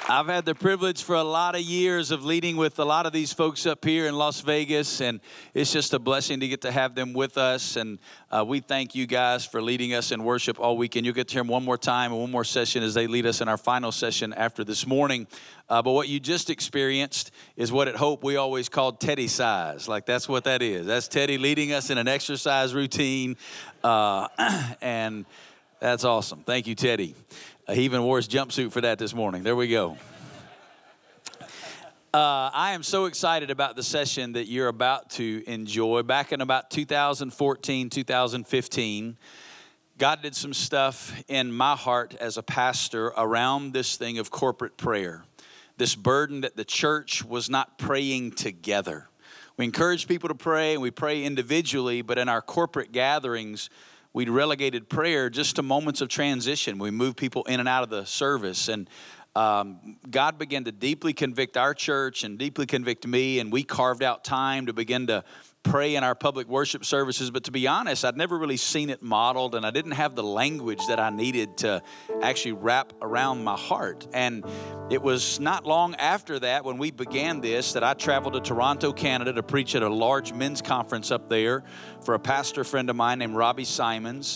I've had the privilege for a lot of years of leading with a lot of these folks up here in Las Vegas, and it's just a blessing to get to have them with us. And we thank you guys for leading us in worship all weekend. You'll get to hear them one more time and one more session as they lead us in our final session after this morning. But what you just experienced is what at Hope we always called Teddy size. Like, that's what that is. That's Teddy leading us in an exercise routine, and that's awesome. Thank you, Teddy. He even wore his jumpsuit for that this morning. There we go. I am so excited about the session that you're about to enjoy. Back in about 2014, 2015, God did some stuff in my heart as a pastor around this thing of corporate prayer. This burden that the church was not praying together. We encourage people to pray, and we pray individually, but in our corporate gatherings, we'd relegated prayer just to moments of transition. We moved people in and out of the service. And God began to deeply convict our church and deeply convict me. And we carved out time to begin to pray in our public worship services. But to be honest, I'd never really seen it modeled. And I didn't have the language that I needed to actually wrap around my heart. And it was not long after that, when we began this, that I traveled to Toronto, Canada to preach at a large men's conference up there for a pastor friend of mine named Robbie Simons.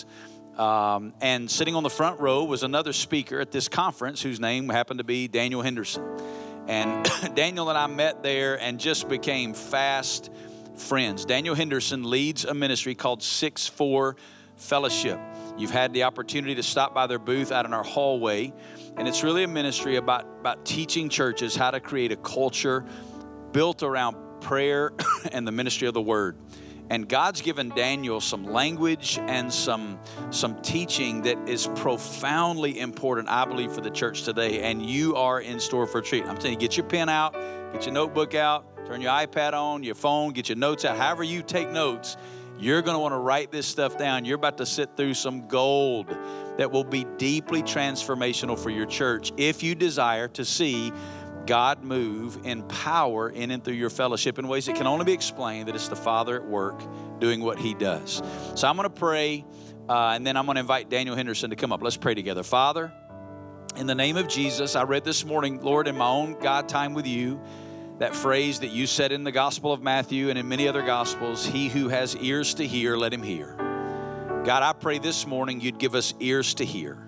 And sitting on the front row was another speaker at this conference whose name happened to be Daniel Henderson. And Daniel and I met there and just became fast friends. Daniel Henderson leads a ministry called 6-4 Fellowship. You've had the opportunity to stop by their booth out in our hallway. And it's really a ministry about teaching churches how to create a culture built around prayer and the ministry of the word. And God's given Daniel some language and some teaching that is profoundly important, I believe, for the church today. And you are in store for a treat. I'm telling you, get your pen out, get your notebook out, turn your iPad on, your phone, get your notes out. However you take notes, you're going to want to write this stuff down. You're about to sit through some gold that will be deeply transformational for your church if you desire to see God move in power in and through your fellowship in ways that can only be explained that it's the Father at work doing what He does. So I'm going to pray, and then I'm going to invite Daniel Henderson to come up. Let's pray together. Father, in the name of Jesus, I read this morning, Lord, in my own God time with you, that phrase that you said in the Gospel of Matthew and in many other Gospels, he who has ears to hear, let him hear. God, I pray this morning you'd give us ears to hear.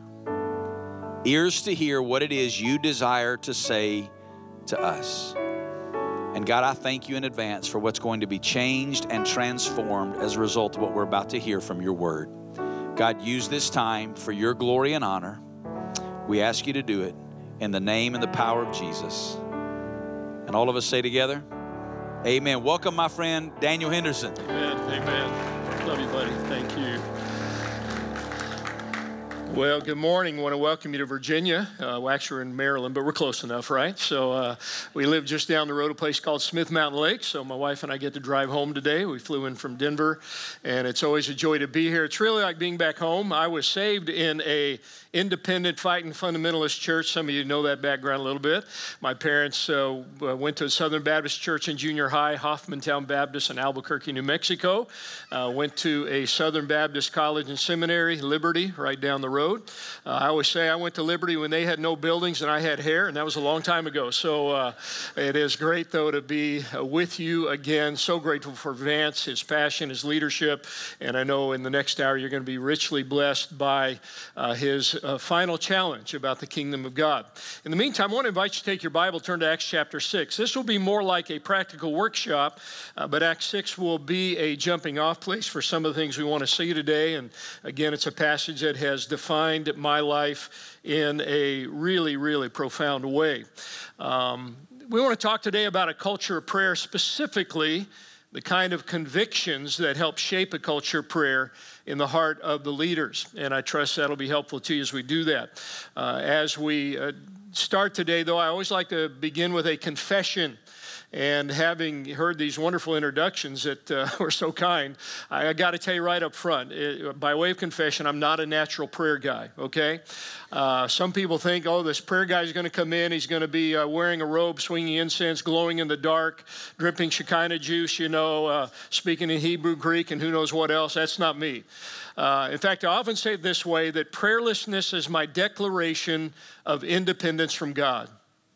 Ears to hear what it is you desire to say to us. And God, I thank you in advance for what's going to be changed and transformed as a result of what we're about to hear from your word. God, use this time for your glory and honor. We ask you to do it in the name and the power of Jesus. And all of us say together, amen. Welcome, my friend, Daniel Henderson. Amen, amen. Love you, buddy. Thank you. Well, good morning. I want to welcome you to Virginia. Actually, we're in Maryland, but we're close enough, right? So we live just down the road, a place called Smith Mountain Lake. So my wife and I get to drive home today. We flew in from Denver, and it's always a joy to be here. It's really like being back home. I was saved in a independent, fighting fundamentalist church. Some of you know that background a little bit. My parents went to Southern Baptist Church in junior high, Hoffmantown Baptist in Albuquerque, New Mexico. Went to a Southern Baptist college and seminary, Liberty, right down the road. I always say I went to Liberty when they had no buildings and I had hair, and that was a long time ago. So it is great, though, to be with you again. So grateful for Vance, his passion, his leadership, and I know in the next hour you're going to be richly blessed by his final challenge about the kingdom of God. In the meantime, I want to invite you to take your Bible, turn to Acts chapter 6. This will be more like a practical workshop, but Acts 6 will be a jumping off place for some of the things we want to see today. And again, it's a passage that has defined my life in a really, really profound way. We want to talk today about a culture of prayer, specifically the kind of convictions that help shape a culture of prayer in the heart of the leaders. And I trust that'll be helpful to you as we do that. As we start today, though, I always like to begin with a confession. And having heard these wonderful introductions that were so kind, I got to tell you right up front, by way of confession, I'm not a natural prayer guy, okay? Some people think, oh, this prayer guy is going to come in, he's going to be wearing a robe, swinging incense, glowing in the dark, dripping Shekinah juice, speaking in Hebrew, Greek, and who knows what else. That's not me. In fact, I often say it this way, that prayerlessness is my declaration of independence from God.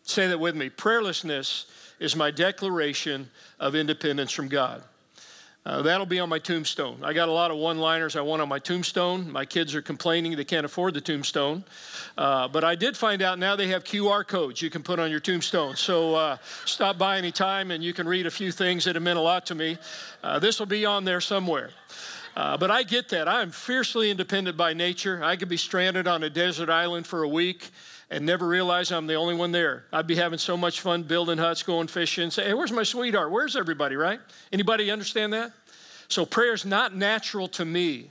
Say that with me. Prayerlessness is my declaration of independence from God. That'll be on my tombstone. I got a lot of one-liners I want on my tombstone. My kids are complaining they can't afford the tombstone. But I did find out now they have QR codes you can put on your tombstone. So stop by anytime and you can read a few things that have meant a lot to me. This will be on there somewhere. But I get that. I'm fiercely independent by nature. I could be stranded on a desert island for a week and never realize I'm the only one there. I'd be having so much fun building huts, going fishing, say, hey, where's my sweetheart? Where's everybody, right? Anybody understand that? So prayer's not natural to me.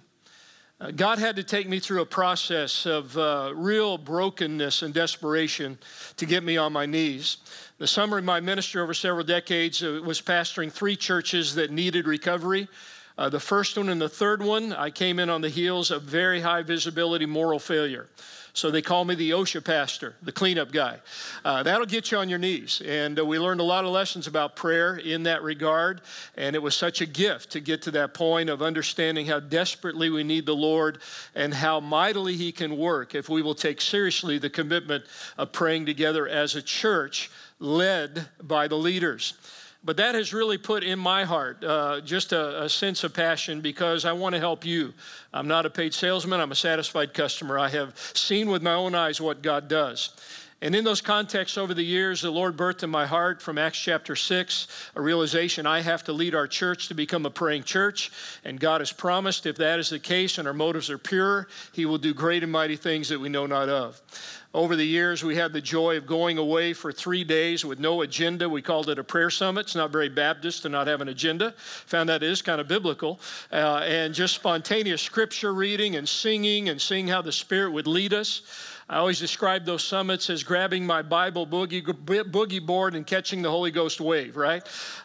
God had to take me through a process of real brokenness and desperation to get me on my knees. The summary of my ministry over several decades was pastoring 3 churches that needed recovery. The first one and the third one, I came in on the heels of very high visibility moral failure. So they call me the OSHA pastor, the cleanup guy. That'll get you on your knees. And we learned a lot of lessons about prayer in that regard. And it was such a gift to get to that point of understanding how desperately we need the Lord and how mightily He can work if we will take seriously the commitment of praying together as a church led by the leaders. But that has really put in my heart just a sense of passion because I want to help you. I'm not a paid salesman. I'm a satisfied customer. I have seen with my own eyes what God does. And in those contexts over the years, the Lord birthed in my heart from Acts chapter 6, a realization I have to lead our church to become a praying church. And God has promised if that is the case and our motives are pure, He will do great and mighty things that we know not of. Over the years, we had the joy of going away for 3 days with no agenda. We called it a prayer summit. It's not very Baptist to not have an agenda. Found that is kind of biblical. And just spontaneous scripture reading and seeing how the Spirit would lead us. I always describe those summits as grabbing my Bible boogie board and catching the Holy Ghost wave, right?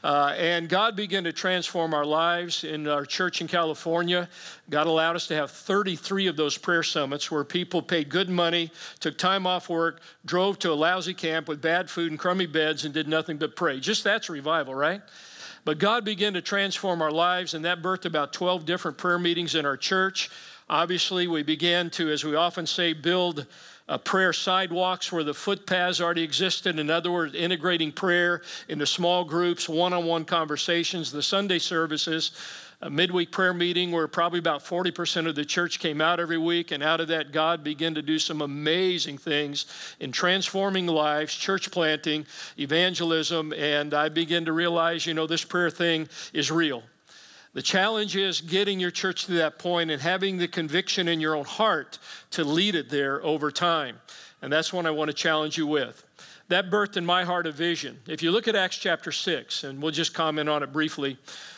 And God began to transform our lives in our church in California. God allowed us to have 33 of those prayer summits where people paid good money, took time off work, drove to a lousy camp with bad food and crummy beds and did nothing but pray. Just that's revival, right? But God began to transform our lives, and that birthed about 12 different prayer meetings in our church. Obviously, we began to, as we often say, build prayer sidewalks where the footpaths already existed. In other words, integrating prayer into small groups, one-on-one conversations, the Sunday services, a midweek prayer meeting where probably about 40% of the church came out every week. And out of that, God began to do some amazing things in transforming lives, church planting, evangelism. And I began to realize, this prayer thing is real. The challenge is getting your church to that point and having the conviction in your own heart to lead it there over time. And that's what I want to challenge you with. That birthed in my heart a vision. If you look at Acts chapter 6, and we'll just comment on it briefly,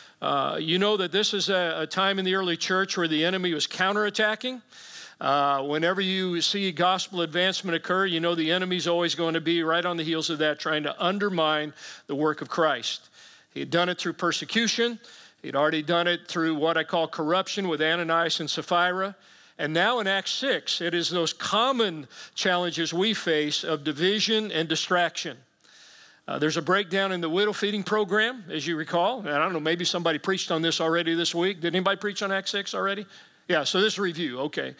you know that this is a time in the early church where the enemy was counterattacking. Whenever you see gospel advancement occur, you know the enemy's always going to be right on the heels of that, trying to undermine the work of Christ. He had done it through persecution. He'd already done it through what I call corruption with Ananias and Sapphira. And now in Acts 6, it is those common challenges we face of division and distraction. There's a breakdown in the widow feeding program, as you recall. And I don't know, maybe somebody preached on this already this week. Did anybody preach on Acts 6 already? Yeah, so this is a review, okay.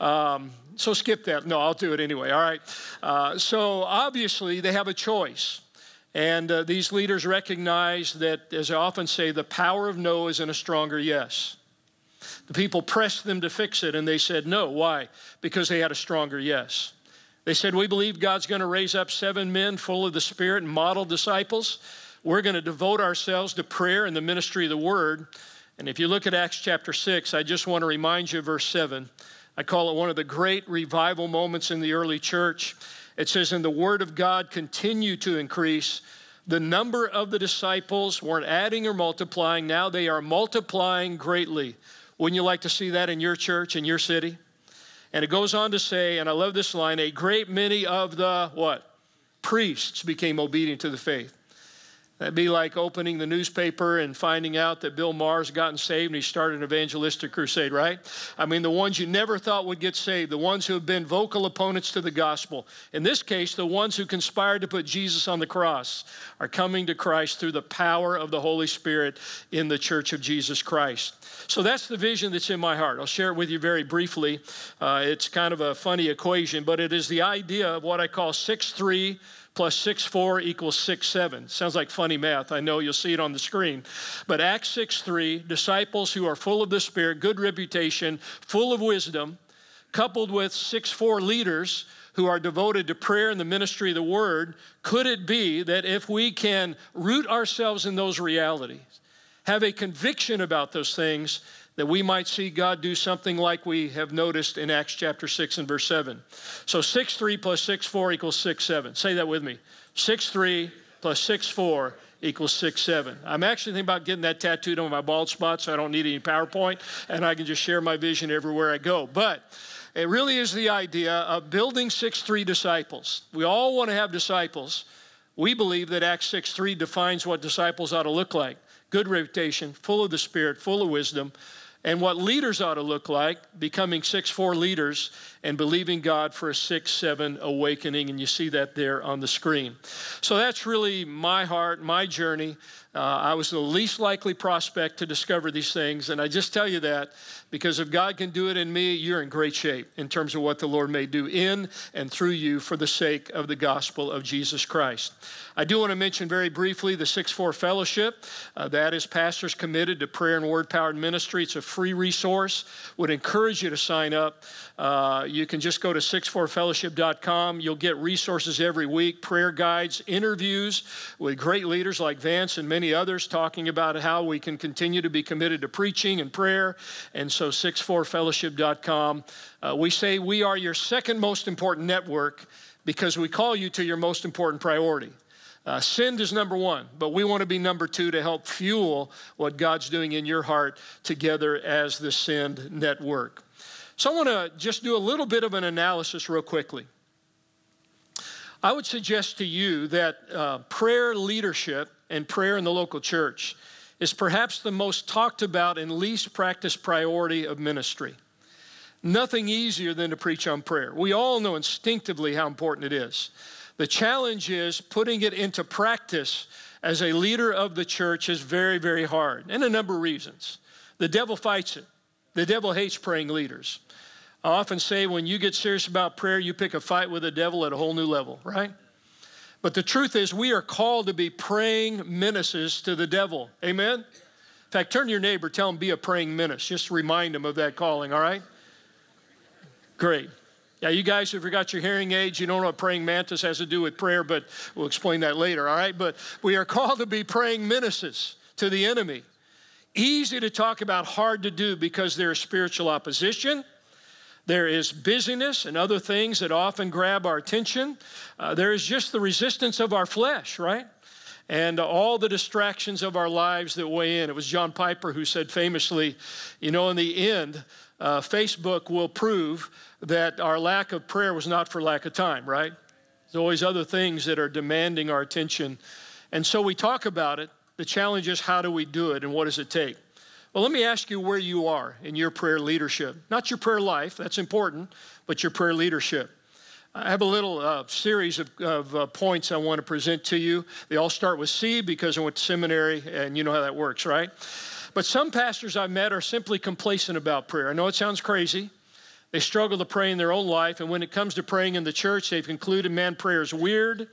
So skip that. No, I'll do it anyway, all right. So obviously they have a choice. And these leaders recognize that, as I often say, the power of no is in a stronger yes. The people pressed them to fix it, and they said no. Why? Because they had a stronger yes. They said, we believe God's going to raise up 7 men full of the Spirit and model disciples. We're going to devote ourselves to prayer and the ministry of the Word. And if you look at Acts chapter 6, I just want to remind you of verse 7. I call it one of the great revival moments in the early church. It says, and the word of God continued to increase. The number of the disciples weren't adding or multiplying. Now they are multiplying greatly. Wouldn't you like to see that in your church, in your city? And it goes on to say, and I love this line, a great many of the, what? Priests became obedient to the faith. That'd be like opening the newspaper and finding out that Bill Maher's gotten saved and he started an evangelistic crusade, right? I mean, the ones you never thought would get saved, the ones who have been vocal opponents to the gospel. In this case, the ones who conspired to put Jesus on the cross are coming to Christ through the power of the Holy Spirit in the church of Jesus Christ. So that's the vision that's in my heart. I'll share it with you very briefly. It's kind of a funny equation, but it is the idea of what I call 6-3 plus 6:4 equals 6:7. Sounds like funny math. I know, you'll see it on the screen. But Acts 6:3, disciples who are full of the Spirit, good reputation, full of wisdom, coupled with 6:4 leaders who are devoted to prayer and the ministry of the word. Could it be that if we can root ourselves in those realities, have a conviction about those things, that we might see God do something like we have noticed in Acts chapter 6 and verse 7. So 6:3 plus 6:4 equals 6:7. Say that with me. 6:3 plus 6:4 equals 6:7. I'm actually thinking about getting that tattooed on my bald spot so I don't need any PowerPoint, and I can just share my vision everywhere I go. But it really is the idea of building 6:3 disciples. We all want to have disciples. We believe that Acts 6:3 defines what disciples ought to look like. Good reputation, full of the Spirit, full of wisdom. And what leaders ought to look like, becoming 6:4 leaders and believing God for a 6:7 awakening. And you see that there on the screen. So that's really my heart, my journey. I was the least likely prospect to discover these things. And I just tell you that because if God can do it in me, you're in great shape in terms of what the Lord may do in and through you for the sake of the gospel of Jesus Christ. I do want to mention very briefly the 6:4 Fellowship. That is pastors committed to prayer and word-powered ministry. It's a free resource. Would encourage you to sign up. You can just go to 64fellowship.com. You'll get resources every week, prayer guides, interviews with great leaders like Vance and many others talking about how we can continue to be committed to preaching and prayer. And so 64fellowship.com. We say we are your second most important network because we call you to your most important priority. Send is number one, but we want to be number two to help fuel what God's doing in your heart together as the Send network. So I want to just do a little bit of an analysis real quickly. I would suggest to you that prayer leadership and prayer in the local church is perhaps the most talked about and least practiced priority of ministry. Nothing easier than to preach on prayer. We all know instinctively how important it is. The challenge is putting it into practice as a leader of the church is very, very hard, and a number of reasons. The devil fights it. The devil hates praying leaders. I often say when you get serious about prayer, you pick a fight with the devil at a whole new level, right? But the truth is we are called to be praying menaces to the devil. Amen? In fact, turn to your neighbor, tell him be a praying menace. Just remind him of that calling, all right? Great. Yeah, you guys who forgot your hearing aids, you don't know what praying mantis has to do with prayer, but we'll explain that later, all right? But we are called to be praying menaces to the enemy. Easy to talk about, hard to do because there is spiritual opposition. There is busyness and other things that often grab our attention. There is just the resistance of our flesh, right? And all the distractions of our lives that weigh in. It was John Piper who said famously, you know, in the end, Facebook will prove that our lack of prayer was not for lack of time, right? There's always other things that are demanding our attention. And so we talk about it. The challenge is how do we do it and what does it take? Well, let me ask you where you are in your prayer leadership. Not your prayer life, that's important, but your prayer leadership. I have a little series of points I want to present to you. They all start with C because I went to seminary and you know how that works, right? But some pastors I've met are simply complacent about prayer. I know it sounds crazy. They struggle to pray in their own life, and when it comes to praying in the church, they've concluded, man, prayer is weird,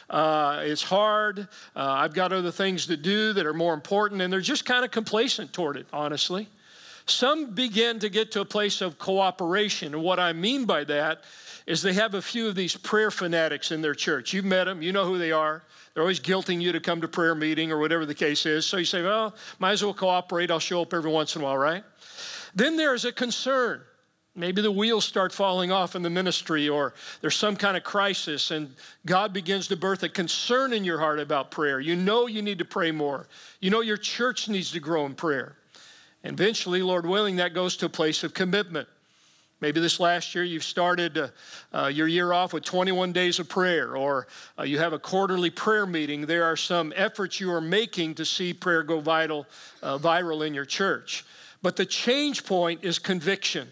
it's hard, I've got other things to do that are more important, and they're just kind of complacent toward it, honestly. Some begin to get to a place of cooperation, and what I mean by that is they have a few of these prayer fanatics in their church. You've met them, you know who they are. They're always guilting you to come to prayer meeting or whatever the case is. So you say, well, might as well cooperate. I'll show up every once in a while, right? Then there's a concern. Maybe the wheels start falling off in the ministry or there's some kind of crisis and God begins to birth a concern in your heart about prayer. You know you need to pray more. You know your church needs to grow in prayer. And eventually, Lord willing, that goes to a place of commitment. Maybe this last year you've started your year off with 21 days of prayer, or you have a quarterly prayer meeting. There are some efforts you are making to see prayer go viral in your church. But the change point is conviction,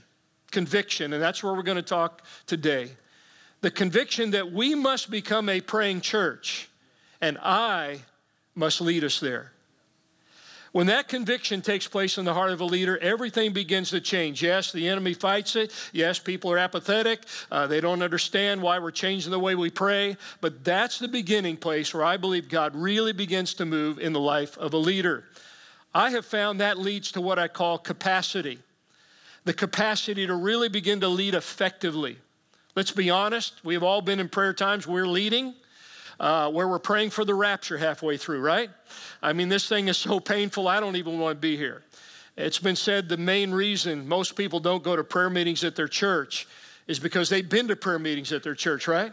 and that's where we're going to talk today. The conviction that we must become a praying church, and I must lead us there. When that conviction takes place in the heart of a leader, everything begins to change. Yes, the enemy fights it. Yes, people are apathetic. They don't understand why we're changing the way we pray. But that's the beginning place where I believe God really begins to move in the life of a leader. I have found that leads to what I call capacity. The capacity to really begin to lead effectively. Let's be honest. We have all been in prayer times we're leading. Where we're praying for the rapture halfway through, right? I mean, this thing is so painful, I don't even want to be here. It's been said the main reason most people don't go to prayer meetings at their church is because they've been to prayer meetings at their church, right?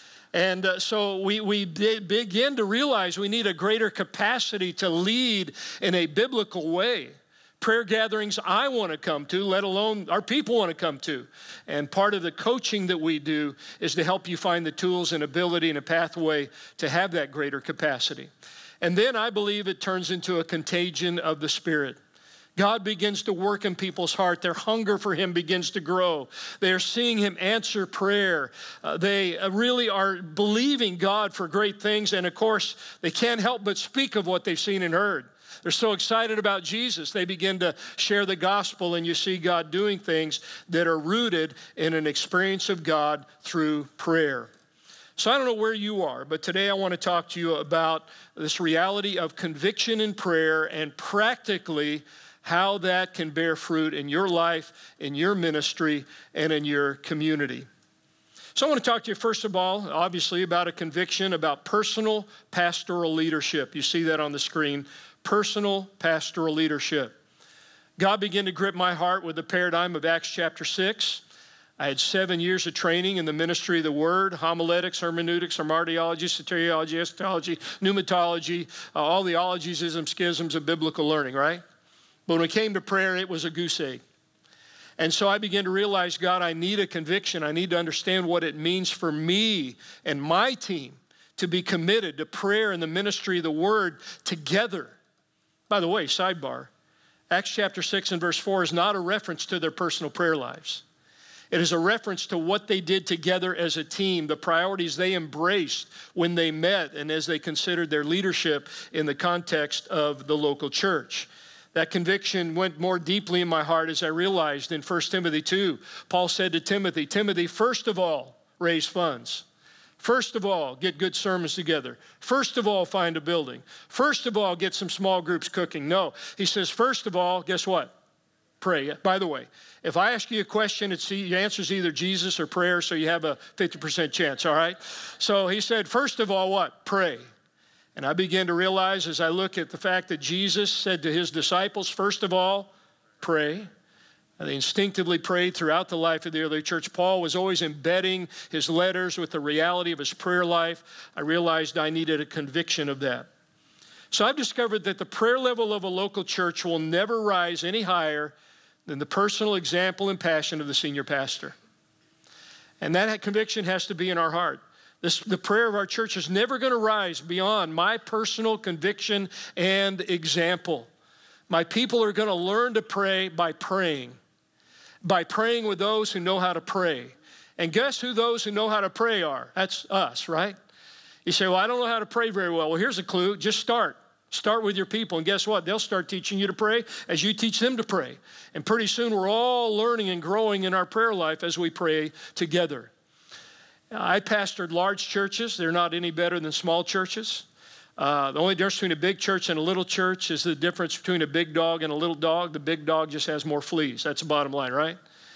And so we begin to realize we need a greater capacity to lead in a biblical way. Prayer gatherings I want to come to, let alone our people want to come to. And part of the coaching that we do is to help you find the tools and ability and a pathway to have that greater capacity. And then I believe it turns into a contagion of the Spirit. God begins to work in people's heart. Their hunger for Him begins to grow. They are seeing Him answer prayer. They really are believing God for great things. And of course, they can't help but speak of what they've seen and heard. They're so excited about Jesus, they begin to share the gospel, and you see God doing things that are rooted in an experience of God through prayer. So I don't know where you are, but today I want to talk to you about this reality of conviction in prayer and practically how that can bear fruit in your life, in your ministry, and in your community. So I want to talk to you first of all, obviously, about a conviction about personal pastoral leadership. You see that on the screen. Personal pastoral leadership. God began to grip my heart with the paradigm of Acts chapter 6. I had 7 years of training in the ministry of the word, homiletics, hermeneutics, martyrology, soteriology, eschatology, pneumatology, all the ologies, isms, schisms of biblical learning, right? But when it came to prayer, it was a goose egg. And so I began to realize, God, I need a conviction. I need to understand what it means for me and my team to be committed to prayer and the ministry of the word together. By the way, sidebar, Acts chapter 6 and verse 4 is not a reference to their personal prayer lives. It is a reference to what they did together as a team, the priorities they embraced when they met and as they considered their leadership in the context of the local church. That conviction went more deeply in my heart as I realized in 1 Timothy 2, Paul said to Timothy, Timothy, first of all, raise funds. First of all, get good sermons together. First of all, find a building. First of all, get some small groups cooking. No, he says, first of all, guess what? Pray. By the way, if I ask you a question, the answer is either Jesus or prayer, so you have a 50% chance, all right? So he said, first of all, what? Pray. And I began to realize as I look at the fact that Jesus said to his disciples, first of all, pray. They instinctively prayed throughout the life of the early church. Paul was always embedding his letters with the reality of his prayer life. I realized I needed a conviction of that. So I've discovered that the prayer level of a local church will never rise any higher than the personal example and passion of the senior pastor. And that conviction has to be in our heart. The prayer of our church is never going to rise beyond my personal conviction and example. My people are going to learn to pray by praying with those who know how to pray. And guess who those who know how to pray are? That's us, right? You say, well, I don't know how to pray very well. Well, here's a clue. Just start. Start with your people. And guess what? They'll start teaching you to pray as you teach them to pray. And pretty soon we're all learning and growing in our prayer life as we pray together. I pastored large churches. They're not any better than small churches. The only difference between a big church and a little church is the difference between a big dog and a little dog. The big dog just has more fleas. That's the bottom line, right?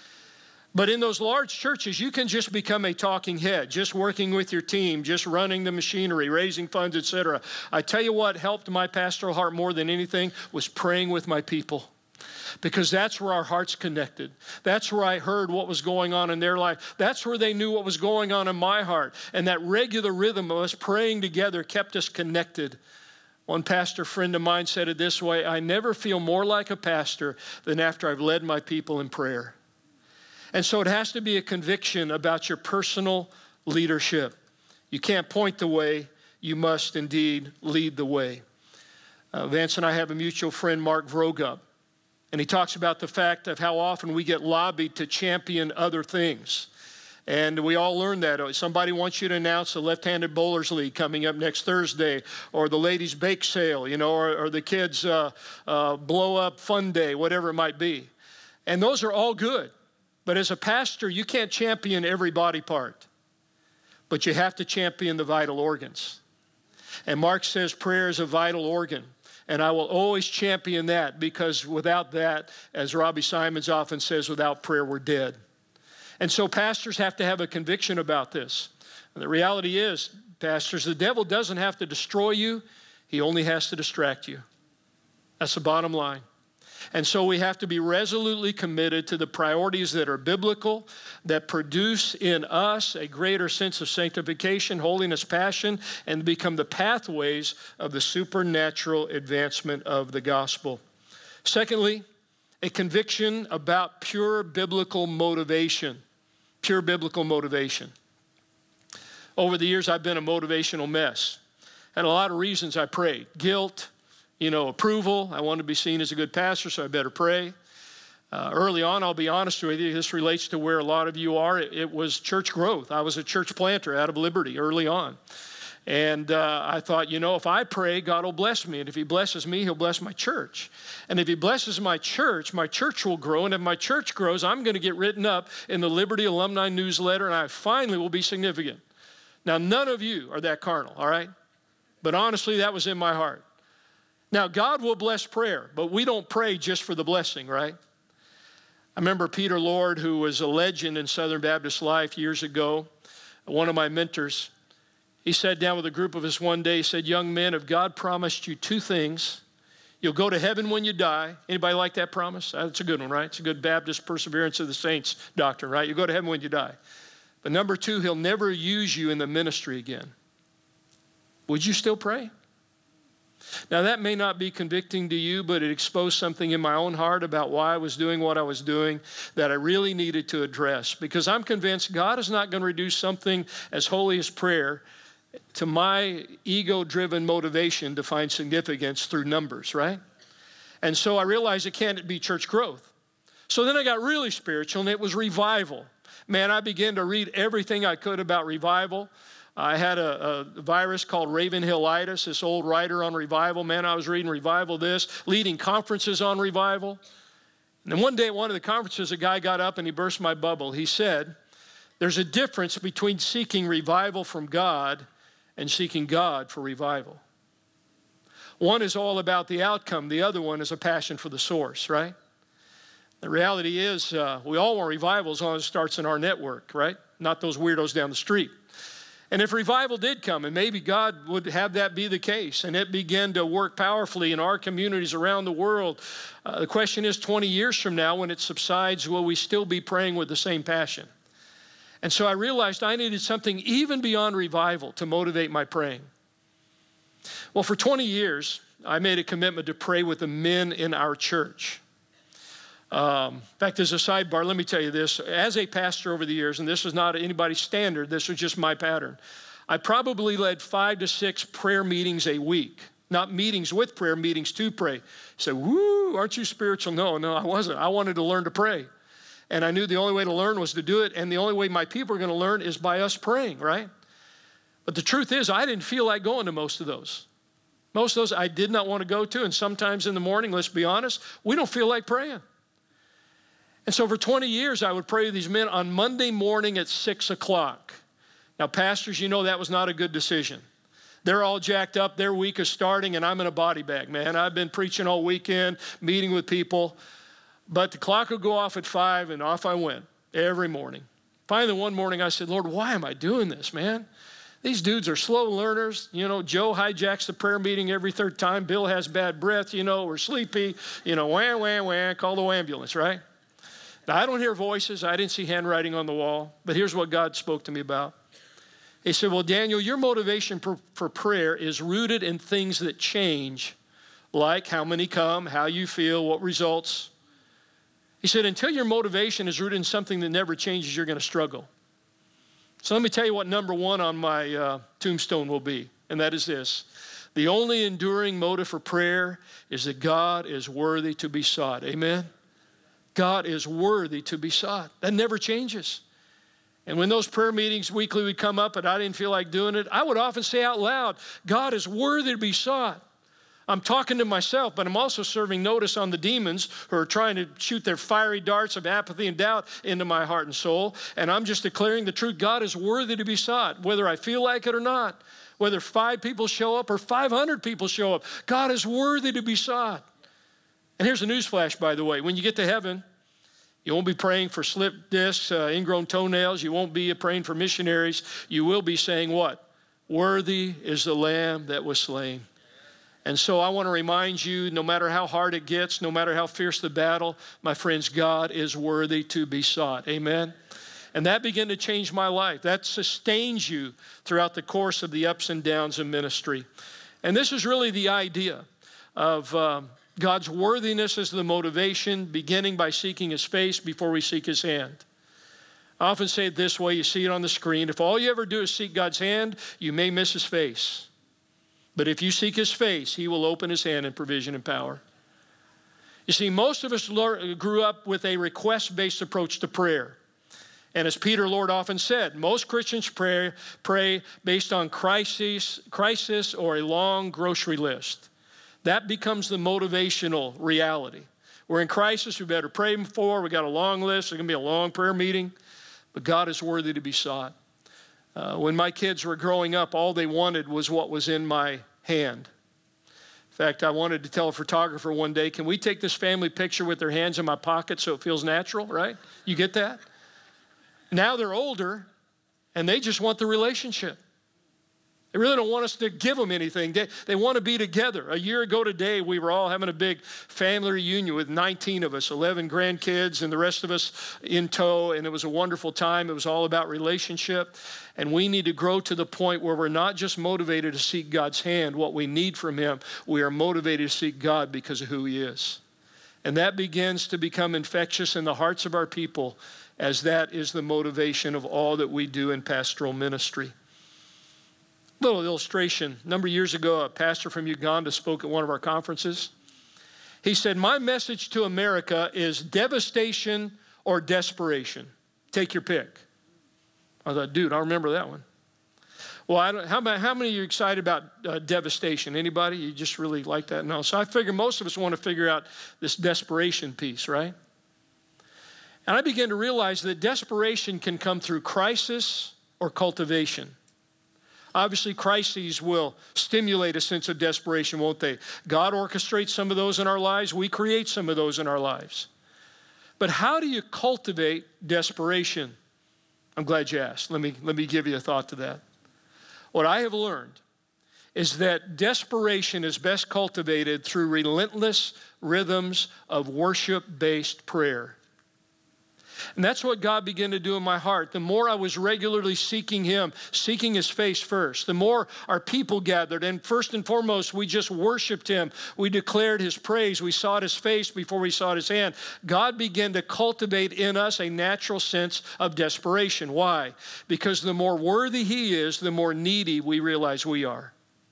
But in those large churches, you can just become a talking head, just working with your team, just running the machinery, raising funds, etc. I tell you what helped my pastoral heart more than anything was praying with my people. Because that's where our hearts connected. That's where I heard what was going on in their life. That's where they knew what was going on in my heart. And that regular rhythm of us praying together kept us connected. One pastor friend of mine said it this way, I never feel more like a pastor than after I've led my people in prayer. And so it has to be a conviction about your personal leadership. You can't point the way, you must indeed lead the way. Vance and I have a mutual friend, Mark Vroegop. And he talks about the fact of how often we get lobbied to champion other things. And we all learned that. Somebody wants you to announce the left-handed bowlers league coming up next Thursday, or the ladies' bake sale, or the kids' blow-up fun day, whatever it might be. And those are all good. But as a pastor, you can't champion every body part. But you have to champion the vital organs. And Mark says prayer is a vital organ. And I will always champion that, because without that, as Robbie Simons often says, without prayer, we're dead. And so pastors have to have a conviction about this. And the reality is, pastors, the devil doesn't have to destroy you. He only has to distract you. That's the bottom line. And so we have to be resolutely committed to the priorities that are biblical, that produce in us a greater sense of sanctification, holiness, passion, and become the pathways of the supernatural advancement of the gospel. Secondly, a conviction about pure biblical motivation. Pure biblical motivation. Over the years, I've been a motivational mess. Had a lot of reasons I prayed. Guilt, approval. I want to be seen as a good pastor, so I better pray. Early on, I'll be honest with you, this relates to where a lot of you are. It was church growth. I was a church planter out of Liberty early on. And I thought, if I pray, God will bless me. And if he blesses me, he'll bless my church. And if he blesses my church will grow. And if my church grows, I'm going to get written up in the Liberty Alumni Newsletter, and I finally will be significant. Now, none of you are that carnal, all right? But honestly, that was in my heart. Now, God will bless prayer, but we don't pray just for the blessing, right? I remember Peter Lord, who was a legend in Southern Baptist life years ago, one of my mentors. He sat down with a group of us one day. He said, young men, if God promised you two things, you'll go to heaven when you die. Anybody like that promise? That's a good one, right? It's a good Baptist perseverance of the saints doctrine, right? You go to heaven when you die. But number two, he'll never use you in the ministry again. Would you still pray? Now, that may not be convicting to you, but it exposed something in my own heart about why I was doing what I was doing that I really needed to address. Because I'm convinced God is not going to reduce something as holy as prayer to my ego-driven motivation to find significance through numbers, right? And so I realized it can't be church growth. So then I got really spiritual, and it was revival. Man, I began to read everything I could about revival. I had a virus called Ravenhillitis, this old writer on revival. Man, I was reading revival leading conferences on revival. And then one day at one of the conferences, a guy got up and he burst my bubble. He said, there's a difference between seeking revival from God and seeking God for revival. One is all about the outcome. The other one is a passion for the source, right? The reality is we all want revival as long as it starts in our network, right? Not those weirdos down the street. And if revival did come, and maybe God would have that be the case, and it began to work powerfully in our communities around the world, the question is 20 years from now when it subsides, will we still be praying with the same passion? And so I realized I needed something even beyond revival to motivate my praying. Well, for 20 years, I made a commitment to pray with the men in our church. In fact, as a sidebar, let me tell you this. As a pastor over the years, and this is not anybody's standard, this was just my pattern, I probably led 5 to 6 prayer meetings a week. Not meetings with prayer, meetings to pray. You say, woo, aren't you spiritual? No, I wasn't. I wanted to learn to pray. And I knew the only way to learn was to do it, and the only way my people are going to learn is by us praying, right? But the truth is, I didn't feel like going to most of those. Most of those I did not want to go to, and sometimes in the morning, let's be honest, we don't feel like praying. And so for 20 years, I would pray with these men on Monday morning at 6 o'clock. Now, pastors, that was not a good decision. They're all jacked up, their week is starting, and I'm in a body bag, man. I've been preaching all weekend, meeting with people. But the clock would go off at 5, and off I went every morning. Finally, one morning, I said, Lord, why am I doing this, man? These dudes are slow learners. Joe hijacks the prayer meeting every third time. Bill has bad breath, we're sleepy. Wah, wah, wah, call the ambulance, right? Now, I don't hear voices. I didn't see handwriting on the wall. But here's what God spoke to me about. He said, well, Daniel, your motivation for prayer is rooted in things that change, like how many come, how you feel, what results. He said, until your motivation is rooted in something that never changes, you're going to struggle. So let me tell you what number 1 on my tombstone will be, and that is this. The only enduring motive for prayer is that God is worthy to be sought. Amen? God is worthy to be sought. That never changes. And when those prayer meetings weekly would come up and I didn't feel like doing it, I would often say out loud, God is worthy to be sought. I'm talking to myself, but I'm also serving notice on the demons who are trying to shoot their fiery darts of apathy and doubt into my heart and soul. And I'm just declaring the truth. God is worthy to be sought, whether I feel like it or not. Whether 5 people show up or 500 people show up, God is worthy to be sought. And here's a newsflash, by the way. When you get to heaven, you won't be praying for slip discs, ingrown toenails. You won't be praying for missionaries. You will be saying what? Worthy is the Lamb that was slain. And so I want to remind you, no matter how hard it gets, no matter how fierce the battle, my friends, God is worthy to be sought. Amen? And that began to change my life. That sustains you throughout the course of the ups and downs of ministry. And this is really the idea of God's worthiness as the motivation, beginning by seeking his face before we seek his hand. I often say it this way, you see it on the screen. If all you ever do is seek God's hand, you may miss his face. But if you seek his face, he will open his hand in provision and power. You see, most of us grew up with a request-based approach to prayer. And as Peter Lord often said, most Christians pray based on crisis or a long grocery list. That becomes the motivational reality. We're in crisis, we better pray for. We got a long list, there's going to be a long prayer meeting. But God is worthy to be sought. When my kids were growing up, all they wanted was what was in my hand. In fact, I wanted to tell a photographer one day, can we take this family picture with their hands in my pocket so it feels natural, right? You get that? Now they're older, and they just want the relationship. They really don't want us to give them anything. They want to be together. A year ago today, we were all having a big family reunion with 19 of us, 11 grandkids, and the rest of us in tow, and it was a wonderful time. It was all about relationship, and we need to grow to the point where we're not just motivated to seek God's hand, what we need from him. We are motivated to seek God because of who he is. And that begins to become infectious in the hearts of our people, as that is the motivation of all that we do in pastoral ministry. Little illustration. A number of years ago, a pastor from Uganda spoke at one of our conferences. He said, my message to America is devastation or desperation. Take your pick. I thought, dude, I remember that one. Well, how many of you are excited about devastation? Anybody? You just really like that? No. So I figure most of us want to figure out this desperation piece, right? And I began to realize that desperation can come through crisis or cultivation. Obviously, crises will stimulate a sense of desperation, won't they? God orchestrates some of those in our lives. We create some of those in our lives. But how do you cultivate desperation? I'm glad you asked. Let me give you a thought to that. What I have learned is that desperation is best cultivated through relentless rhythms of worship-based prayer. And that's what God began to do in my heart. The more I was regularly seeking him, seeking his face first, the more our people gathered. And first and foremost, we just worshiped him. We declared his praise. We sought his face before we sought his hand. God began to cultivate in us a natural sense of desperation. Why? Because the more worthy he is, the more needy we realize we are.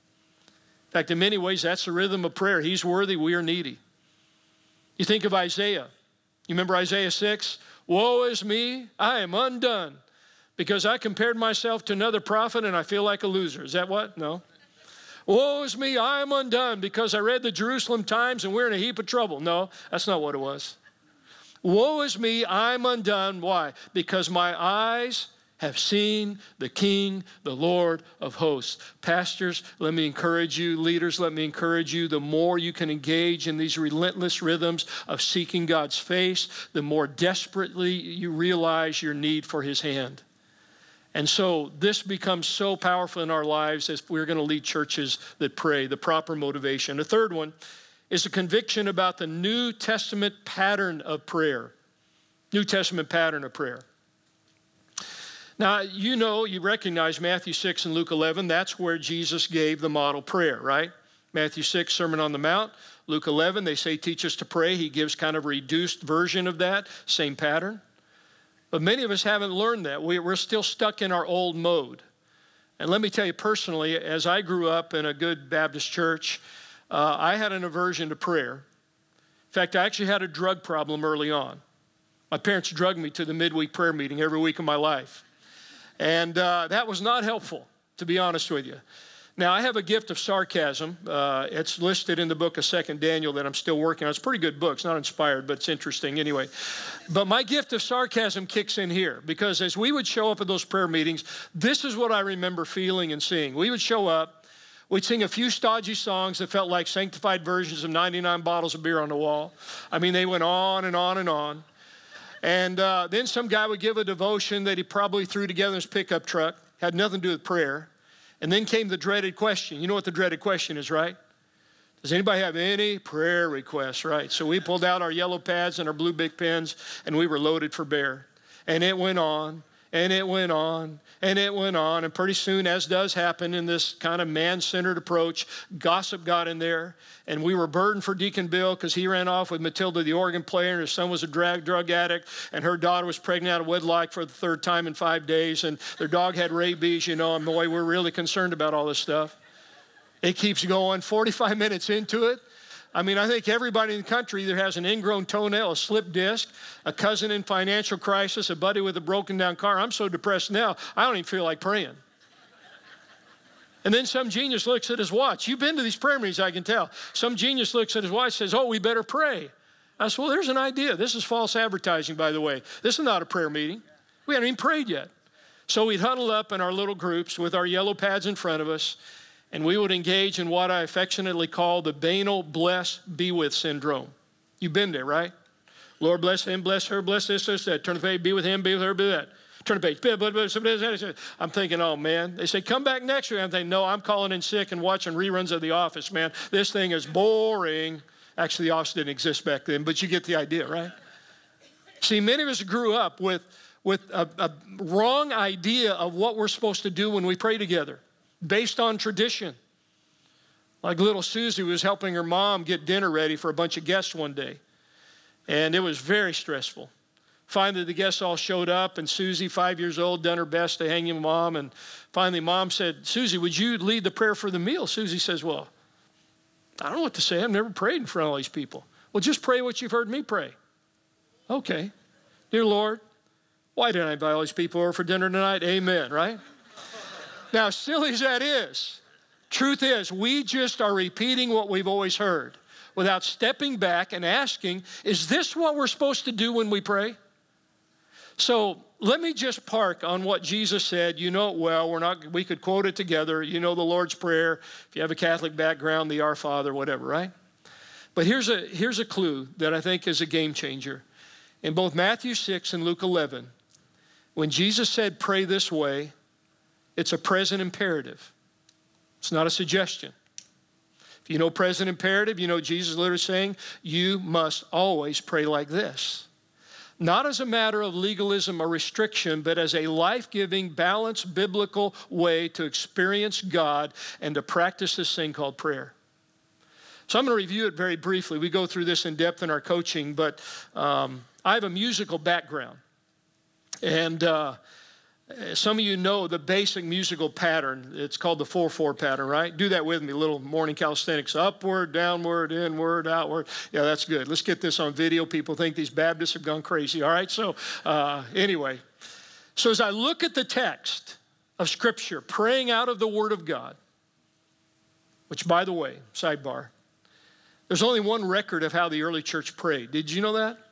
In fact, in many ways, that's the rhythm of prayer. He's worthy, we are needy. You think of Isaiah. You remember Isaiah 6? Woe is me, I am undone, because I compared myself to another prophet and I feel like a loser. Is that what? No. Woe is me, I am undone, because I read the Jerusalem Times and we're in a heap of trouble. No, that's not what it was. Woe is me, I'm undone. Why? Because my eyes have seen the King, the Lord of hosts. Pastors, let me encourage you. Leaders, let me encourage you. The more you can engage in these relentless rhythms of seeking God's face, the more desperately you realize your need for his hand. And so this becomes so powerful in our lives as we're going to lead churches that pray, the proper motivation. The third one is a conviction about the New Testament pattern of prayer. New Testament pattern of prayer. Now, you recognize Matthew 6 and Luke 11. That's where Jesus gave the model prayer, right? Matthew 6, Sermon on the Mount. Luke 11, they say, teach us to pray. He gives kind of a reduced version of that, same pattern. But many of us haven't learned that. We're still stuck in our old mode. And let me tell you personally, as I grew up in a good Baptist church, I had an aversion to prayer. In fact, I actually had a drug problem early on. My parents drugged me to the midweek prayer meeting every week of my life. And that was not helpful, to be honest with you. Now, I have a gift of sarcasm. It's listed in the book of 2 Daniel that I'm still working on. It's a pretty good book. It's not inspired, but it's interesting anyway. But my gift of sarcasm kicks in here because as we would show up at those prayer meetings, this is what I remember feeling and seeing. We would show up, we'd sing a few stodgy songs that felt like sanctified versions of 99 bottles of beer on the wall. I mean, they went on and on and on. And then some guy would give a devotion that he probably threw together in his pickup truck, had nothing to do with prayer. And then came the dreaded question. You know what the dreaded question is, right? Does anybody have any prayer requests, right? So we pulled out our yellow pads and our blue big pens, and we were loaded for bear. And it went on, and it went on, and it went on. And pretty soon, as does happen in this kind of man-centered approach, gossip got in there. And we were burdened for Deacon Bill because he ran off with Matilda, the organ player, and his son was a drug addict, and her daughter was pregnant out of wedlock for the third time in 5 days, and their dog had rabies, and boy, we're really concerned about all this stuff. It keeps going. 45 minutes into it, I mean, I think everybody in the country either has an ingrown toenail, a slipped disc, a cousin in financial crisis, a buddy with a broken down car. I'm so depressed now, I don't even feel like praying. And then some genius looks at his watch. You've been to these prayer meetings, I can tell. Some genius looks at his watch and says, oh, we better pray. I said, well, there's an idea. This is false advertising, by the way. This is not a prayer meeting. We haven't even prayed yet. So we'd huddle up in our little groups with our yellow pads in front of us, and we would engage in what I affectionately call the banal bless, be with syndrome. You've been there, right? Lord, bless him, bless her, bless this, that. Turn the page, be with him, be with her, be with that. Turn the page. I'm thinking, oh, man. They say, come back next week. I'm thinking, no, I'm calling in sick and watching reruns of The Office, man. This thing is boring. Actually, The Office didn't exist back then, but you get the idea, right? See, many of us grew up with a wrong idea of what we're supposed to do when we pray together, based on tradition. Like little Susie was helping her mom get dinner ready for a bunch of guests one day, and it was very stressful. Finally, the guests all showed up, and Susie, 5 years old, done her best to hang in Mom. And finally, Mom said, Susie, would you lead the prayer for the meal? Susie says, well, I don't know what to say. I've never prayed in front of all these people. Well, just pray what you've heard me pray. Okay. Dear Lord, why didn't I invite all these people over for dinner tonight? Amen, right? Now, silly as that is, truth is, we just are repeating what we've always heard without stepping back and asking, is this what we're supposed to do when we pray? So let me just park on what Jesus said. You know it well. We could quote it together. You know the Lord's Prayer. If you have a Catholic background, the Our Father, whatever, right? But here's a clue that I think is a game changer. In both Matthew 6 and Luke 11, when Jesus said, pray this way, it's a present imperative. It's not a suggestion. If you know present imperative, you know Jesus literally saying, you must always pray like this. Not as a matter of legalism or restriction, but as a life-giving, balanced, biblical way to experience God and to practice this thing called prayer. So I'm going to review it very briefly. We go through this in depth in our coaching, but I have a musical background. And some of you know the basic musical pattern. It's called the 4/4 pattern, right? Do that with me, little morning calisthenics. Upward, downward, inward, outward. Yeah, that's good. Let's get this on video. People think these Baptists have gone crazy, all right? So anyway, so as I look at the text of Scripture, praying out of the Word of God, which, by the way, sidebar, there's only one record of how the early church prayed. Did you know that?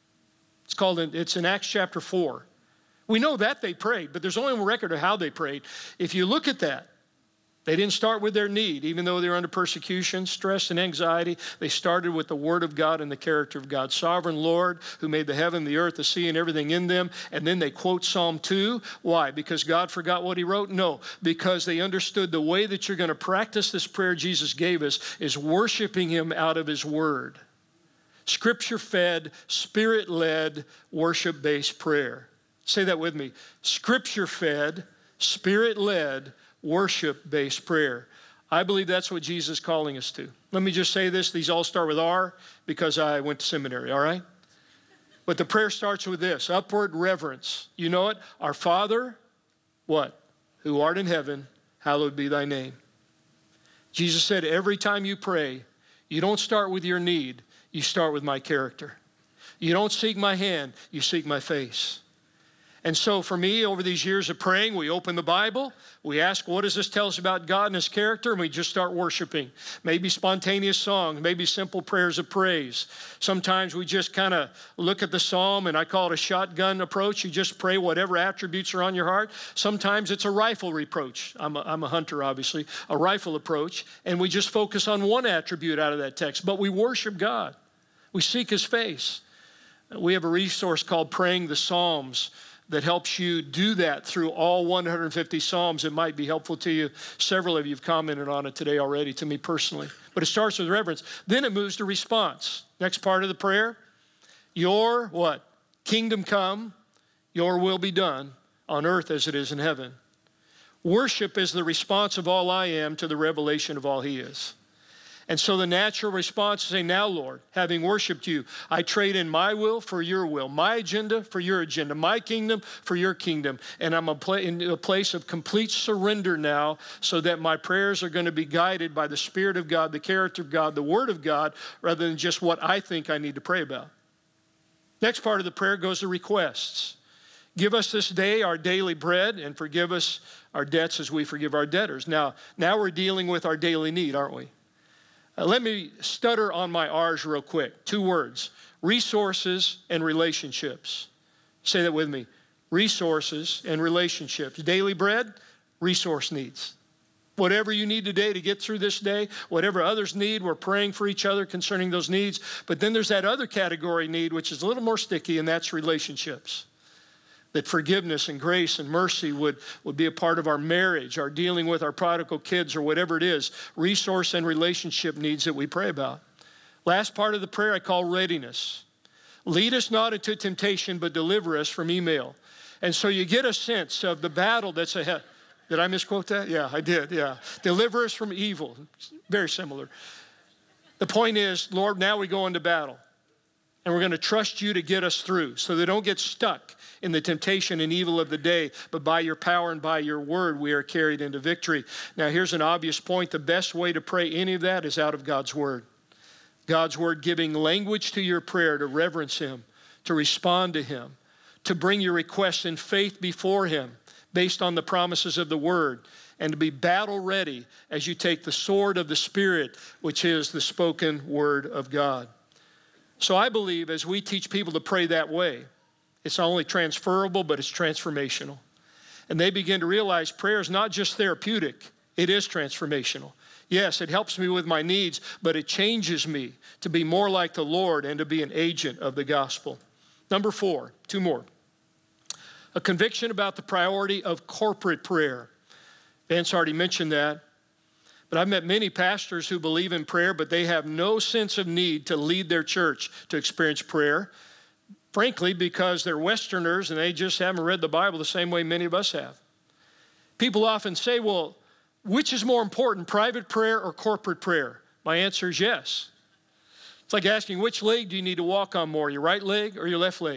It's in Acts chapter 4. We know that they prayed, but there's only one record of how they prayed. If you look at that, they didn't start with their need. Even though they were under persecution, stress, and anxiety, they started with the Word of God and the character of God. Sovereign Lord, who made the heaven, the earth, the sea, and everything in them. And then they quote Psalm 2. Why? Because God forgot what he wrote? No, because they understood the way that you're going to practice this prayer Jesus gave us is worshiping him out of his Word. Scripture-fed, Spirit-led, worship-based prayer. Say that with me. Scripture-fed, Spirit-led, worship-based prayer. I believe that's what Jesus is calling us to. Let me just say this. These all start with R because I went to seminary, all right? But the prayer starts with this, upward reverence. You know it? Our Father, what? Who art in heaven, hallowed be thy name. Jesus said every time you pray, you don't start with your need, you start with my character. You don't seek my hand, you seek my face. And so for me, over these years of praying, we open the Bible, we ask, what does this tell us about God and his character? And we just start worshiping. Maybe spontaneous songs, maybe simple prayers of praise. Sometimes we just kind of look at the psalm, and I call it a shotgun approach. You just pray whatever attributes are on your heart. Sometimes it's a rifle approach. I'm a hunter, obviously, a rifle approach. And we just focus on one attribute out of that text. But we worship God. We seek his face. We have a resource called Praying the Psalms that helps you do that through all 150 Psalms. It might be helpful to you. Several of you have commented on it today already, to me personally. But it starts with reverence. Then it moves to response. Next part of the prayer, your what? Kingdom come, your will be done on earth as it is in heaven. Worship is the response of all I am to the revelation of all he is. And so the natural response is say, now, Lord, having worshiped you, I trade in my will for your will, my agenda for your agenda, my kingdom for your kingdom. And I'm in a place of complete surrender now so that my prayers are going to be guided by the Spirit of God, the character of God, the Word of God, rather than just what I think I need to pray about. Next part of the prayer goes to requests. Give us this day our daily bread and forgive us our debts as we forgive our debtors. Now we're dealing with our daily need, aren't we? Let me stutter on my R's real quick. 2 words, resources and relationships. Say that with me. Resources and relationships. Daily bread, resource needs. Whatever you need today to get through this day, whatever others need, we're praying for each other concerning those needs. But then there's that other category need, which is a little more sticky, and that's relationships. That forgiveness and grace and mercy would be a part of our marriage, our dealing with our prodigal kids or whatever it is, resource and relationship needs that we pray about. Last part of the prayer I call readiness. Lead us not into temptation, but deliver us from evil. And so you get a sense of the battle that's ahead. Did I misquote that? Yeah, I did, yeah. Deliver us from evil. Very similar. The point is, Lord, now we go into battle. And we're going to trust you to get us through so they don't get stuck in the temptation and evil of the day, but by your power and by your word, we are carried into victory. Now, here's an obvious point. The best way to pray any of that is out of God's word. God's word giving language to your prayer to reverence him, to respond to him, to bring your requests in faith before him based on the promises of the word, and to be battle ready as you take the sword of the Spirit, which is the spoken word of God. So I believe as we teach people to pray that way, it's not only transferable, but it's transformational. And they begin to realize prayer is not just therapeutic, it is transformational. Yes, it helps me with my needs, but it changes me to be more like the Lord and to be an agent of the gospel. Number 4, 2 more. A conviction about the priority of corporate prayer. Vance already mentioned that. But I've met many pastors who believe in prayer, but they have no sense of need to lead their church to experience prayer. Frankly, because they're Westerners and they just haven't read the Bible the same way many of us have. People often say, well, which is more important, private prayer or corporate prayer? My answer is yes. It's like asking, which leg do you need to walk on more, your right leg or your left leg?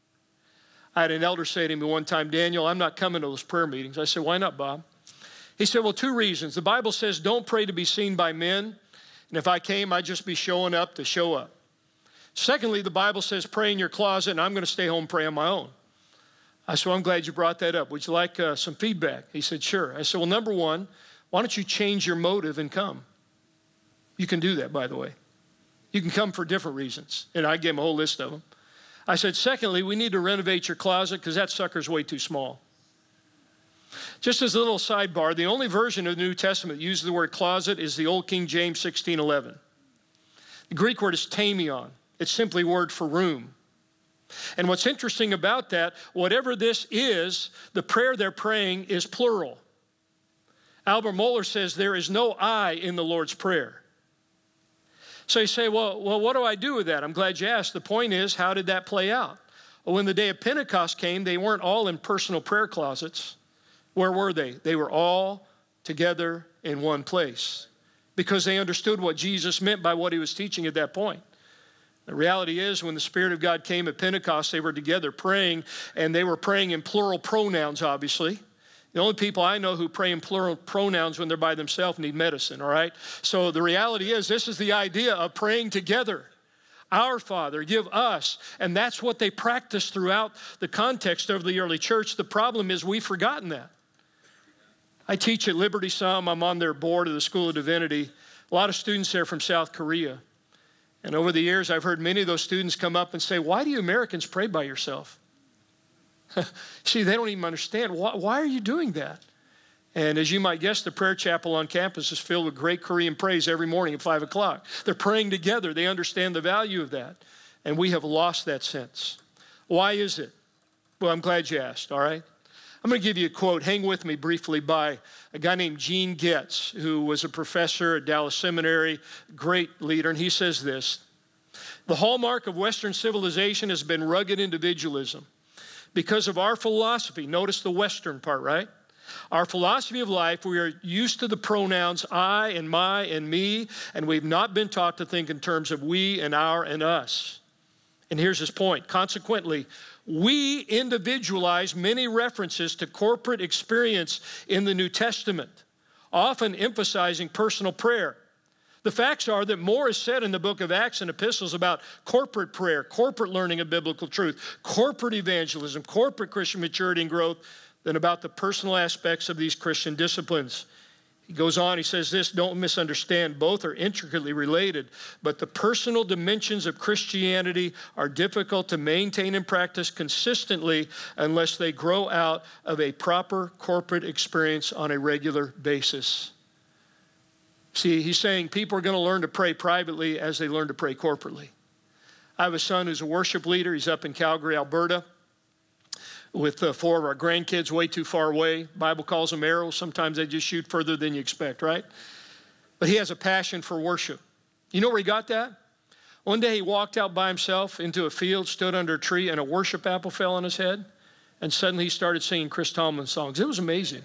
I had an elder say to me one time, Daniel, I'm not coming to those prayer meetings. I said, why not, Bob? He said, well, 2 reasons. The Bible says don't pray to be seen by men. And if I came, I'd just be showing up to show up. Secondly, the Bible says pray in your closet, and I'm going to stay home and pray on my own. I said, well, I'm glad you brought that up. Would you like some feedback? He said, sure. I said, well, number 1, why don't you change your motive and come? You can do that, by the way. You can come for different reasons. And I gave him a whole list of them. I said, secondly, we need to renovate your closet because that sucker's way too small. Just as a little sidebar, the only version of the New Testament that uses the word closet is the Old King James 16:11. The Greek word is tamion. It's simply a word for room. And what's interesting about that, whatever this is, the prayer they're praying is plural. Albert Mohler says there is no I in the Lord's Prayer. So you say, well, what do I do with that? I'm glad you asked. The point is, how did that play out? Well, when the day of Pentecost came, they weren't all in personal prayer closets. Where were they? They were all together in one place because they understood what Jesus meant by what he was teaching at that point. The reality is when the Spirit of God came at Pentecost, they were together praying, and they were praying in plural pronouns, obviously. The only people I know who pray in plural pronouns when they're by themselves need medicine, all right? So the reality is this is the idea of praying together. Our Father, give us. And that's what they practiced throughout the context of the early church. The problem is we've forgotten that. I teach at Liberty some. I'm on their board of the School of Divinity. A lot of students there from South Korea. And over the years, I've heard many of those students come up and say, why do you Americans pray by yourself? See, they don't even understand. Why are you doing that? And as you might guess, the prayer chapel on campus is filled with great Korean praise every morning at 5 o'clock. They're praying together. They understand the value of that. And we have lost that sense. Why is it? Well, I'm glad you asked, all right? I'm going to give you a quote. Hang with me briefly by a guy named Gene Getz, who was a professor at Dallas Seminary, great leader. And he says this: the hallmark of Western civilization has been rugged individualism. Because of our philosophy, notice the Western part, right? Our philosophy of life, we are used to the pronouns I and my and me, and we've not been taught to think in terms of we and our and us. And here's his point. Consequently, we individualize many references to corporate experience in the New Testament, often emphasizing personal prayer. The facts are that more is said in the book of Acts and epistles about corporate prayer, corporate learning of biblical truth, corporate evangelism, corporate Christian maturity and growth than about the personal aspects of these Christian disciplines. He goes on, he says this: don't misunderstand, both are intricately related, but the personal dimensions of Christianity are difficult to maintain and practice consistently unless they grow out of a proper corporate experience on a regular basis. See, he's saying people are going to learn to pray privately as they learn to pray corporately. I have a son who's a worship leader. He's up in Calgary, Alberta, with 4 of our grandkids way too far away. Bible calls them arrows. Sometimes they just shoot further than you expect, right? But he has a passion for worship. You know where he got that? One day he walked out by himself into a field, stood under a tree, and a worship apple fell on his head. And suddenly he started singing Chris Tomlin songs. It was amazing.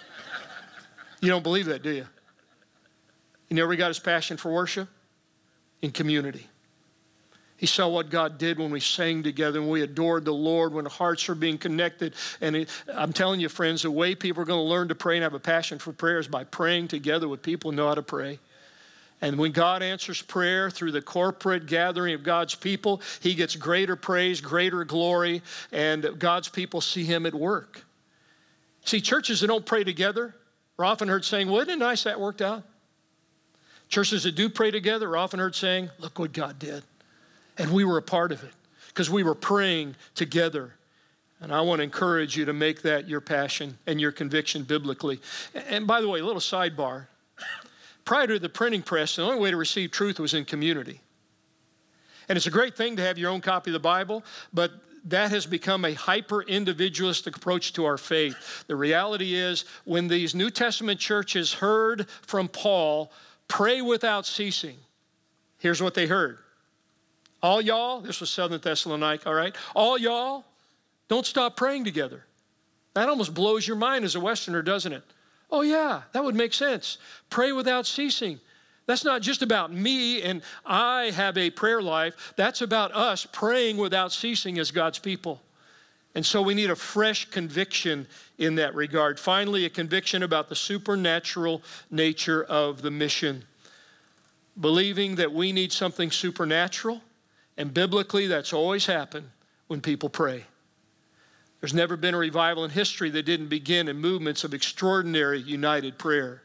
You don't believe that, do you? You know where he got his passion for worship? In community. He saw what God did when we sang together and we adored the Lord, when hearts are being connected. And I'm telling you, friends, the way people are going to learn to pray and have a passion for prayer is by praying together with people who know how to pray. And when God answers prayer through the corporate gathering of God's people, he gets greater praise, greater glory, and God's people see him at work. See, churches that don't pray together are often heard saying, well, isn't it nice that worked out? Churches that do pray together are often heard saying, look what God did. And we were a part of it because we were praying together. And I want to encourage you to make that your passion and your conviction biblically. And by the way, a little sidebar. Prior to the printing press, the only way to receive truth was in community. And it's a great thing to have your own copy of the Bible, but that has become a hyper-individualistic approach to our faith. The reality is, when these New Testament churches heard from Paul, pray without ceasing, here's what they heard. All y'all, this was Southern Thessalonica, all right? All y'all, don't stop praying together. That almost blows your mind as a Westerner, doesn't it? Oh yeah, that would make sense. Pray without ceasing. That's not just about me and I have a prayer life. That's about us praying without ceasing as God's people. And so we need a fresh conviction in that regard. Finally, a conviction about the supernatural nature of the mission. Believing that we need something supernatural, and biblically that's always happened when people pray. There's never been a revival in history that didn't begin in movements of extraordinary united prayer.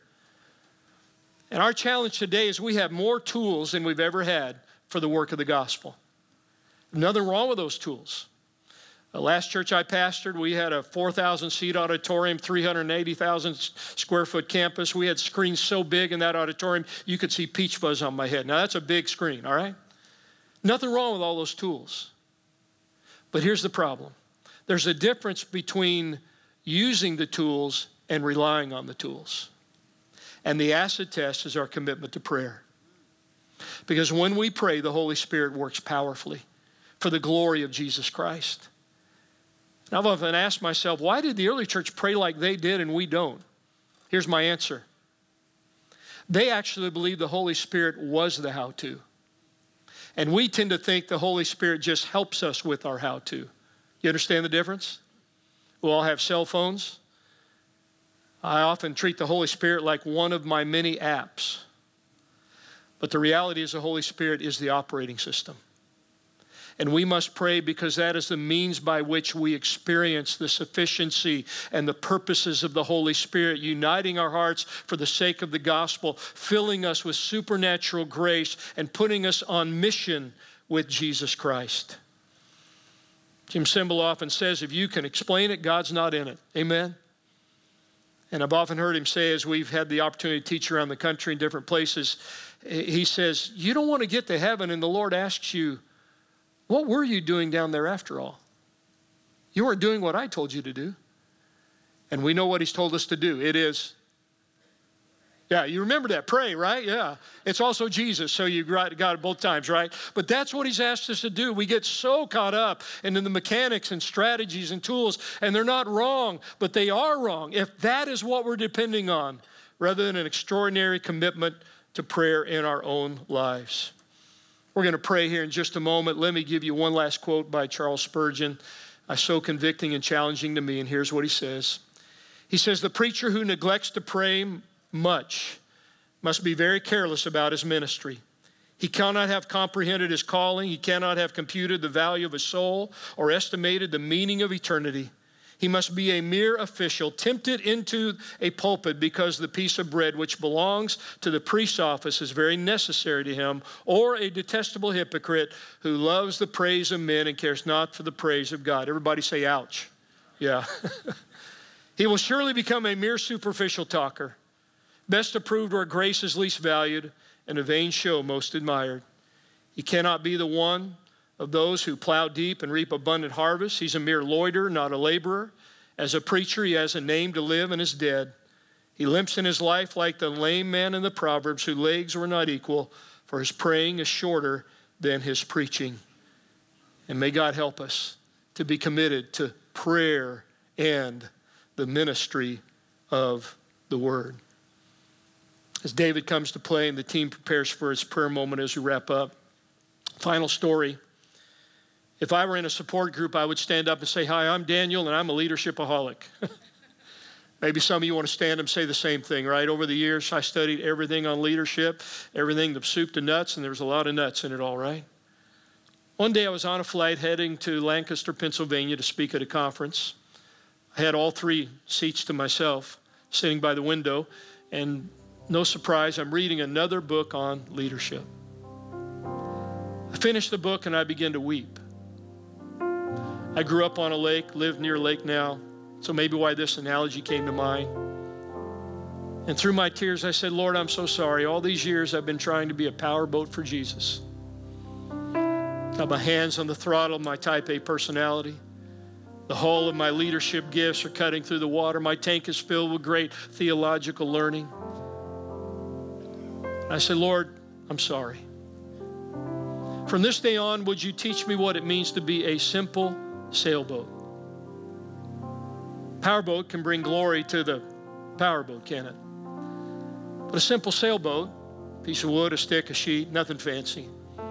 And our challenge today is we have more tools than we've ever had for the work of the gospel. Nothing wrong with those tools. The last church I pastored, we had a 4,000-seat auditorium, 380,000 square foot campus. We had screens so big in that auditorium, you could see peach fuzz on my head. Now that's a big screen, all right? Nothing wrong with all those tools. But here's the problem. There's a difference between using the tools and relying on the tools. And the acid test is our commitment to prayer. Because when we pray, the Holy Spirit works powerfully for the glory of Jesus Christ. And I've often asked myself, why did the early church pray like they did and we don't? Here's my answer. They actually believed the Holy Spirit was the how-to. And we tend to think the Holy Spirit just helps us with our how-to. You understand the difference? We all have cell phones. I often treat the Holy Spirit like one of my many apps. But the reality is the Holy Spirit is the operating system. And we must pray because that is the means by which we experience the sufficiency and the purposes of the Holy Spirit, uniting our hearts for the sake of the gospel, filling us with supernatural grace, and putting us on mission with Jesus Christ. Jim Cymbal often says, if you can explain it, God's not in it. Amen? And I've often heard him say, as we've had the opportunity to teach around the country in different places, he says, you don't want to get to heaven and the Lord asks you, what were you doing down there after all? You weren't doing what I told you to do. And we know what he's told us to do. It is, yeah, you remember that, pray, right? Yeah. It's also Jesus, so you got it both times, right? But that's what he's asked us to do. We get so caught up into the mechanics and strategies and tools, and they're not wrong, but they are wrong if that is what we're depending on, rather than an extraordinary commitment to prayer in our own lives. We're going to pray here in just a moment. Let me give you one last quote by Charles Spurgeon. So convicting and challenging to me, and here's what he says. He says, the preacher who neglects to pray much must be very careless about his ministry. He cannot have comprehended his calling. He cannot have computed the value of his soul or estimated the meaning of eternity. He must be a mere official, tempted into a pulpit because the piece of bread which belongs to the priest's office is very necessary to him, or a detestable hypocrite who loves the praise of men and cares not for the praise of God. Everybody say, ouch. Yeah. He will surely become a mere superficial talker, best approved where grace is least valued, and a vain show most admired. He cannot be the one of those who plow deep and reap abundant harvests. He's a mere loiterer, not a laborer. As a preacher, he has a name to live and is dead. He limps in his life like the lame man in the Proverbs, whose legs were not equal, for his praying is shorter than his preaching. And may God help us to be committed to prayer and the ministry of the word. As David comes to play and the team prepares for its prayer moment as we wrap up, final story. If I were in a support group, I would stand up and say, hi, I'm Daniel, and I'm a leadershipaholic. Maybe some of you want to stand up and say the same thing, right? Over the years, I studied everything on leadership, everything from soup to nuts, and there was a lot of nuts in it all, right? One day I was on a flight heading to Lancaster, Pennsylvania to speak at a conference. I had all 3 seats to myself, sitting by the window, and no surprise, I'm reading another book on leadership. I finished the book and I began to weep. I grew up on a lake, live near a lake now, so maybe why this analogy came to mind. And through my tears, I said, Lord, I'm so sorry. All these years I've been trying to be a powerboat for Jesus. Got my hands on the throttle of my type A personality. The hull of my leadership gifts are cutting through the water. My tank is filled with great theological learning. I said, Lord, I'm sorry. From this day on, would you teach me what it means to be a simple sailboat? Powerboat can bring glory to the powerboat, can it? But a simple sailboat, piece of wood, a stick, a sheet, nothing fancy,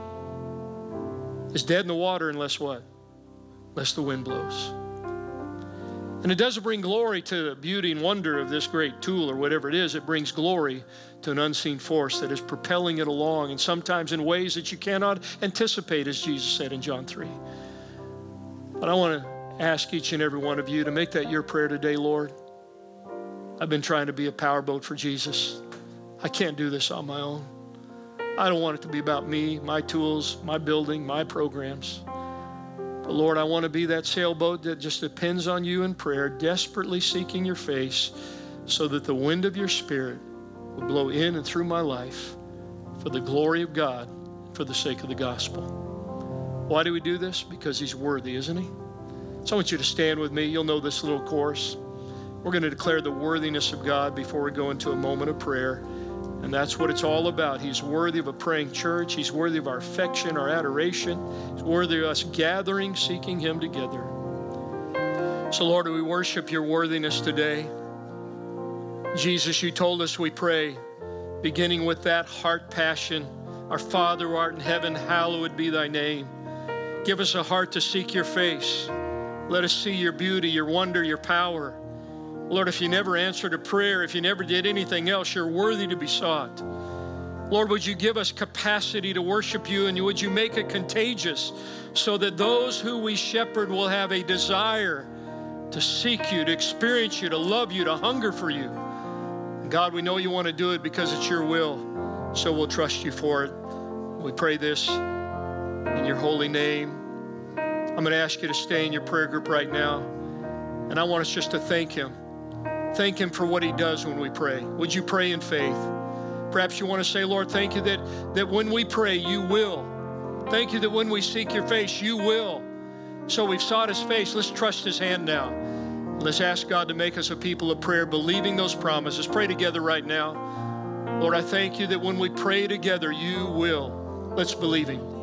is dead in the water unless what? Unless the wind blows. And it doesn't bring glory to the beauty and wonder of this great tool or whatever it is. It brings glory to an unseen force that is propelling it along, and sometimes in ways that you cannot anticipate, as Jesus said in John 3. But I want to ask each and every one of you to make that your prayer today, Lord. I've been trying to be a powerboat for Jesus. I can't do this on my own. I don't want it to be about me, my tools, my building, my programs. But Lord, I want to be that sailboat that just depends on you in prayer, desperately seeking your face so that the wind of your Spirit will blow in and through my life for the glory of God, for the sake of the gospel. Why do we do this? Because he's worthy, isn't he? So I want you to stand with me. You'll know this little chorus. We're going to declare the worthiness of God before we go into a moment of prayer. And that's what it's all about. He's worthy of a praying church. He's worthy of our affection, our adoration. He's worthy of us gathering, seeking him together. So Lord, we worship your worthiness today. Jesus, you told us we pray, beginning with that heart passion. Our Father who art in heaven, hallowed be thy name. Give us a heart to seek your face. Let us see your beauty, your wonder, your power. Lord, if you never answered a prayer, if you never did anything else, you're worthy to be sought. Lord, would you give us capacity to worship you, and would you make it contagious so that those who we shepherd will have a desire to seek you, to experience you, to love you, to hunger for you. And God, we know you want to do it because it's your will, so we'll trust you for it. We pray this in your holy name. I'm going to ask you to stay in your prayer group right now, and I want us just to thank him. Thank him for what he does when we pray. Would you pray in faith? Perhaps you want to say, Lord, thank you that when we pray, you will. Thank you that when we seek your face, you will. So we've sought his face. Let's trust his hand now. Let's ask God to make us a people of prayer, believing those promises. Pray together right now. Lord, I thank you that when we pray together, you will. Let's believe him.